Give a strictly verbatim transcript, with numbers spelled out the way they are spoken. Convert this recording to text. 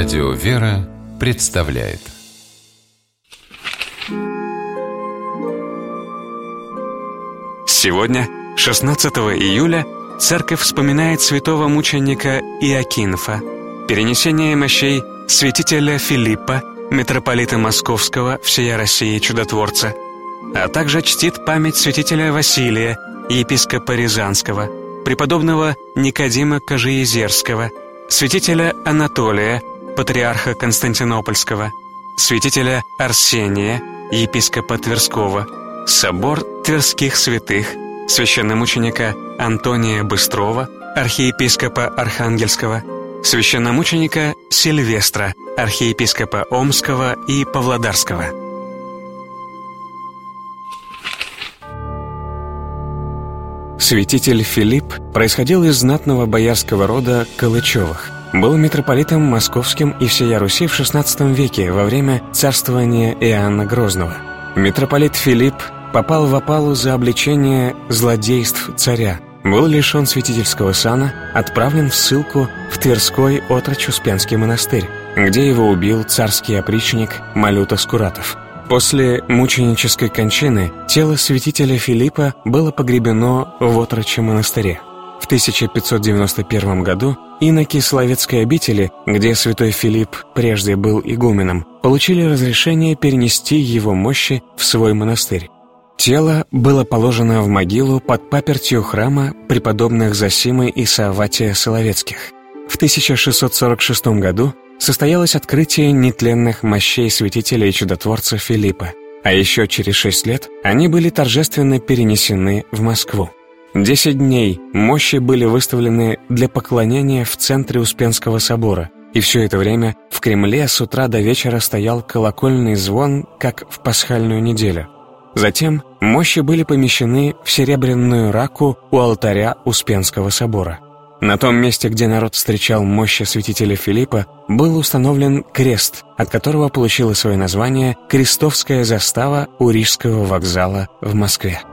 Радио «Вера» представляет. Сегодня, шестнадцатого июля, Церковь вспоминает святого мученика Иокинфа, перенесение мощей святителя Филиппа, митрополита Московского, всея России чудотворца, а также чтит память святителя Василия, епископа Рязанского, преподобного Никодима Кожеезерского, святителя Анатолия, патриарха Константинопольского, святителя Арсения, епископа Тверского, собор Тверских святых, священномученика Антония Быстрова, архиепископа Архангельского, священномученика Сильвестра, архиепископа Омского и Павлодарского. Святитель Филипп происходил из знатного боярского рода Калычевых. Был митрополитом московским и всея Руси в шестнадцатом веке во время царствования Иоанна Грозного. Митрополит Филипп попал в опалу за обличение злодейств царя, был лишен святительского сана, отправлен в ссылку в Тверской Отрочь-Успенский монастырь, где его убил царский опричник Малюта Скуратов. После мученической кончины тело святителя Филиппа было погребено в Отрочьем монастыре. В тысяча пятьсот девяносто первом году иноки Соловецкой обители, где святой Филипп прежде был игуменом, получили разрешение перенести его мощи в свой монастырь. Тело было положено в могилу под папертью храма преподобных Зосимы и Сааватия Соловецких. В тысяча шестьсот сорок шестом году состоялось открытие нетленных мощей святителя и чудотворца Филиппа, а еще через шесть лет они были торжественно перенесены в Москву. Десять дней мощи были выставлены для поклонения в центре Успенского собора, и все это время в Кремле с утра до вечера стоял колокольный звон, как в пасхальную неделю. Затем мощи были помещены в серебряную раку у алтаря Успенского собора. На том месте, где народ встречал мощи святителя Филиппа, был установлен крест, от которого получила свое название Крестовская застава у Рижского вокзала в Москве.